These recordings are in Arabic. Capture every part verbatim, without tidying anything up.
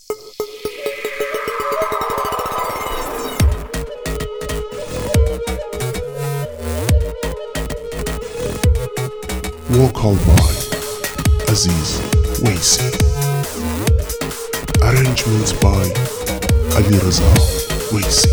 Vocal by Aziz Waisi. Arrangements by Ali Raza Waisi.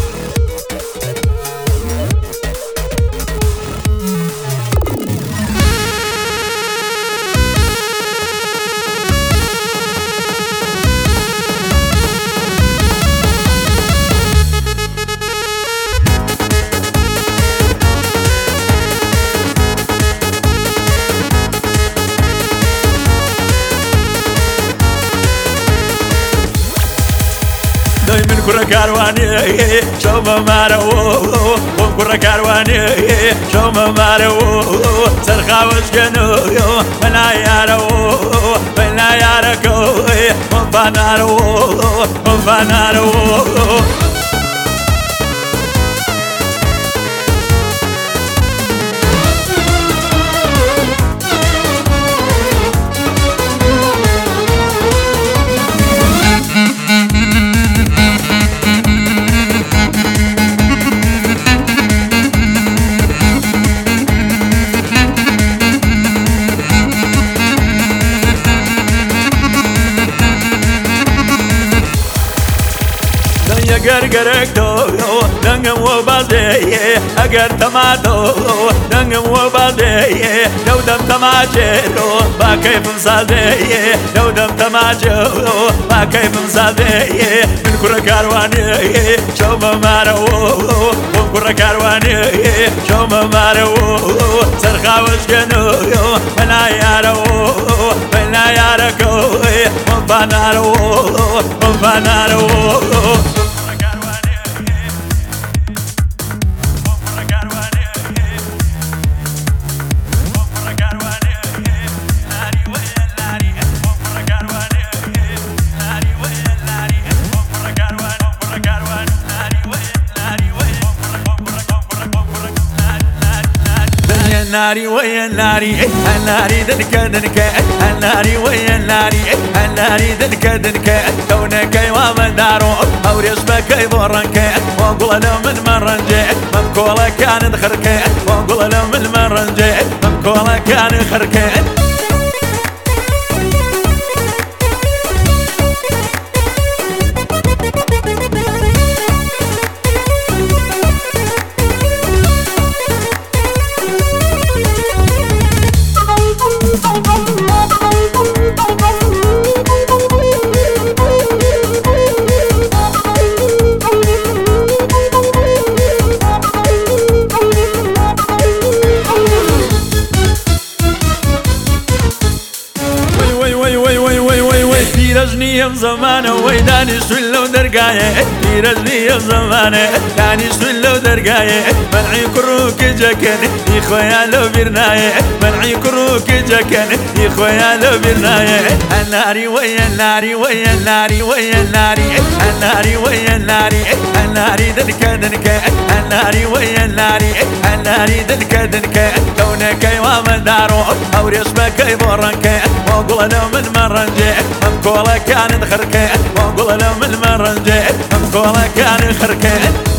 من كرة كارواني شوف مارو من كرة كارواني شوف مارو سرخا وشكنو فلا يارو فلا ياركو مفانارو مفانارو اگر گرگتو دنگم و بالدی اگر تماتو دنگم و بالدی لو دم تماچرو با کیف سازی لو دم تماچرو با کیف سازی من كرة كارواني شوف مارو من كرة كارواني شوف مارو سرخا وشكنو فلا يارو فلا ياركو مفانارو مفانارو الناري ويا الناري الناري دنكا دنكا الناري ويا الناري الناري دنكا دنكا كونك ومن دارو او رسمك بورنك وقول له من مرنجي من كولا كان خركي وقول له من مرنجي من كولا كان خركي رجني زمانه ويداني سولو درقايه في رجني زمانه داني سولو درقايه منعي كروك جكن يا خويا لو برنايه منعي كروك جكن يا خويا لو برنايه الناري ويا الناري ويا الناري ويا الناري الناري ويا الناري الناري دنكا دنكا الناري ويا الناري الناري دنكا دنكا كونك ومن دارو او رسمك يبورنك وقول له من مرنجي من كولا كان خركي وقول له من مرنجي من كولا كان خركي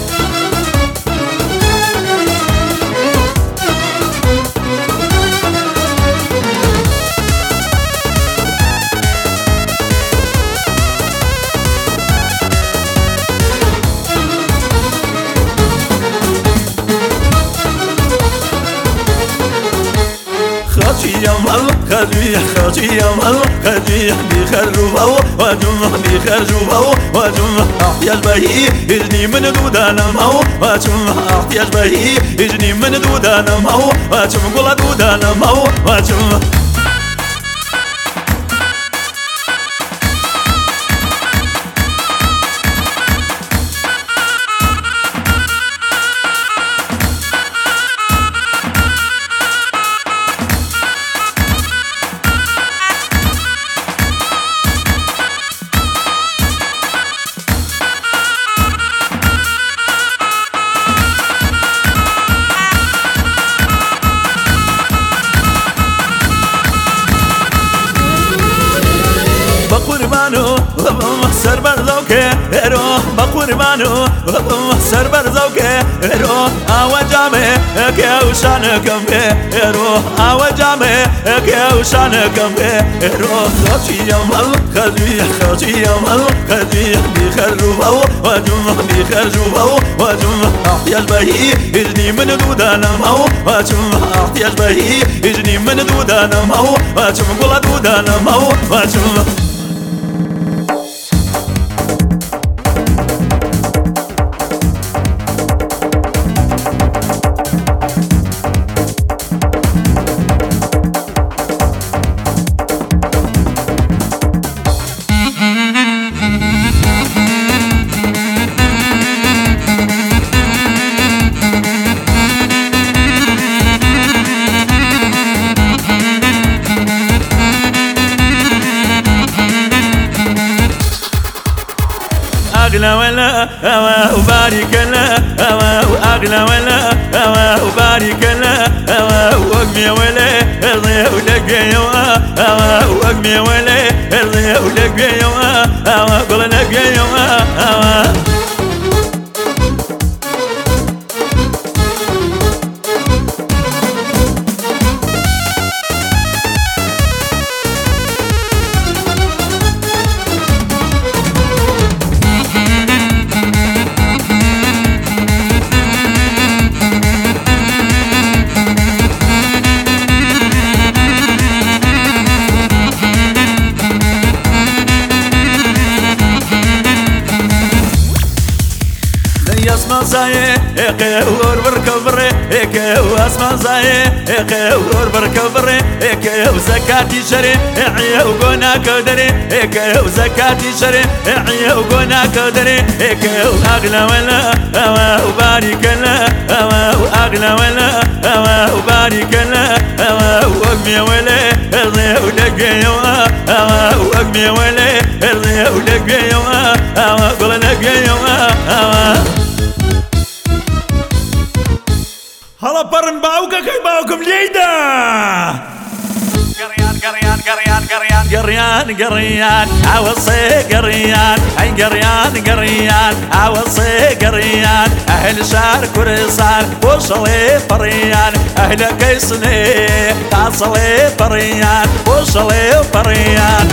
خاطي مال خاطي خاطي مال خاطي بيخرجوا وجم بيخرجوا وجم احتياج بهي يجني من دودانا ماو وجم احتياج بهي يجني من دودانا ماو وجم قول دودانا ماو وجم سر برزوكي رو بقربانو سر برزوكي رو آوجامي كيوشانكم رو آوجامي كيوشانكم رو خشي يوم خشي خشي يوم خشي بيخرجوا وجم بيخرجوا وجم احتياج بهي اجني من دودانا مو وجم احتياج بهي اجني من دودانا مو وجم قول دودانا مو وجم أغلى ولا هوا وبارك لا هوا وأغلى ولا هوا وبارك لا هوا وأقمي ولا ارضي ولقي يوا هوا وأقمي ولا ارضي ولقي يوا هوا قول لقي يوا هوا اسمع زاي اقور بركبر اك اسمع زاي اقور بركبر اك زكاتي شري عيا وقنا قدري اك زكاتي شري عيا وقنا قدري اك اغلى ولا هوا وبارك لا هوا واغلى ولا هوا وبارك لا هوا واقمي ولا ارضي ولقي يوا هوا واقمي ولا ارضي ولقي يوا هوا قول لقي يوا هوا هلا برن باوكا كي باوكم ليدا قريان قريان قريان قريان قريان قريان عوصي قريان اي قريان قريان عوصي قريان اهل شار كرسان وصلي فريان اهل كيسني تعصلي فريان وصلي فريان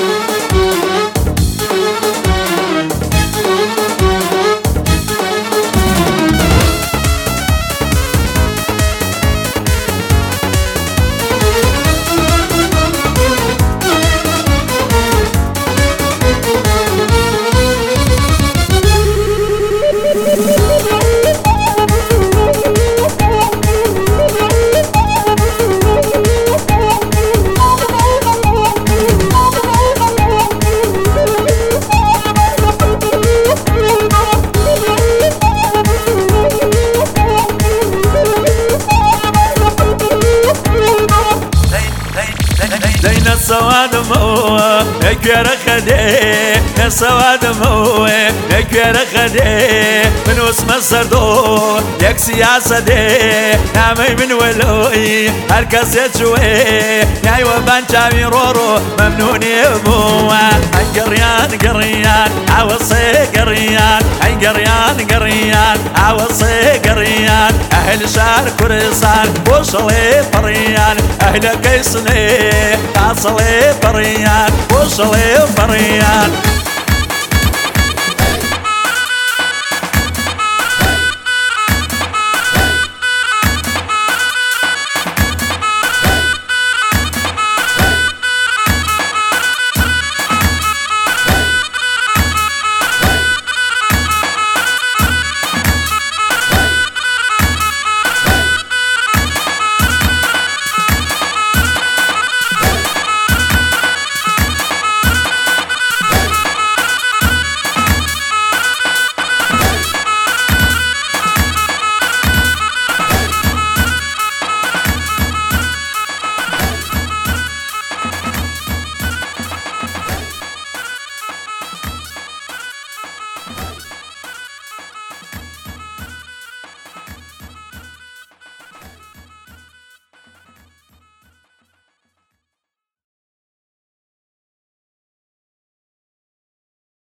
زين السواد مو اكير خدي السواد مو اكير خدي من اسم السردو يك سياسة دي نامي من ولوي هالكاس يتشوي ياي وبان شامي رورو ممنوني ابوه اي قريان قريان عوصي قريان اي قريان قريان عوصي قريان اهل شار كرسان وصلي فريان اهل كيسني تعصلي فريان وصلي فريان